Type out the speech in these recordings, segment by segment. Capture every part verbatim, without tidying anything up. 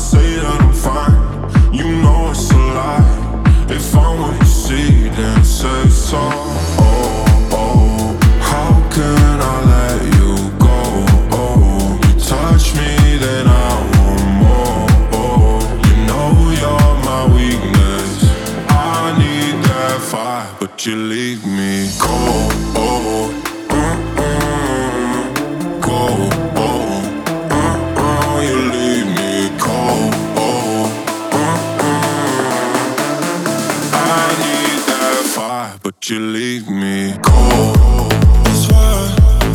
say that I'm fine, you know it's a lie. If I'm what you see, then say so. Oh, oh, how can I let you go? Oh, you touch me, then I want more. Oh, you know you're my weakness. I need that fire, but you leave me cold. Oh, mm-mm, cold. Oh, mm-mm, you leave me cold. Oh, mm-mm, I need that fire, but you leave me cold. It's fire,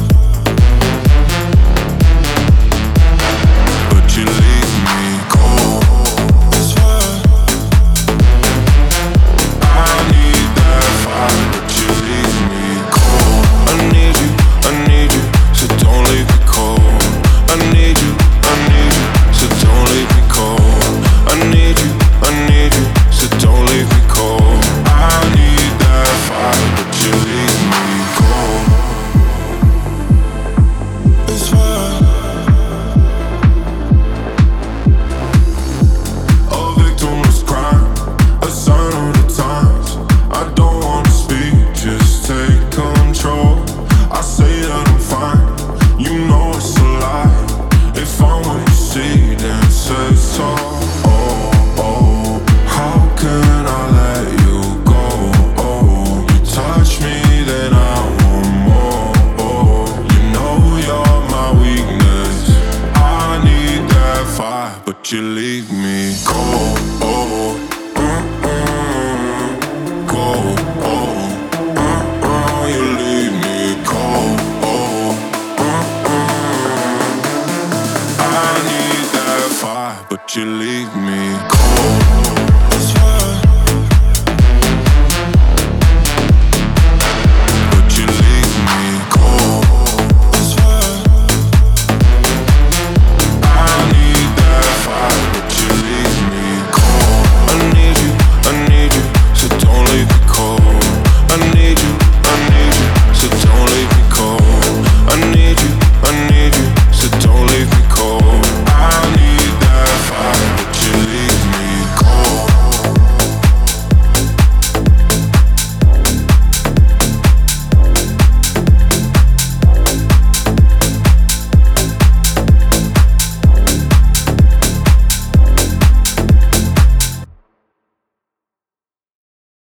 but you leave me cold. It's fire, I need that fire, but you leave me cold. I need you, I need you, so don't leave me cold. I need you, I need you, so don't leave me cold. I need you, I need you, so don't leave me cold. I need that fire, but you leave me cold. It's fire, a victimless crime, a sign of the times. I don't wanna speak, just take control. I say that I'm fine, you know it's a lie. If I'm what you see, then say so. Oh, oh, how can I let you go? Oh, you touch me, then I want more. Oh, you know you're my weakness. I need that fire, but you leave me cold. Oh, mm-mm, cold. Oh, mm-mm, you leave me cold. Oh, mm-mm, I need that fire, but you leave me cold.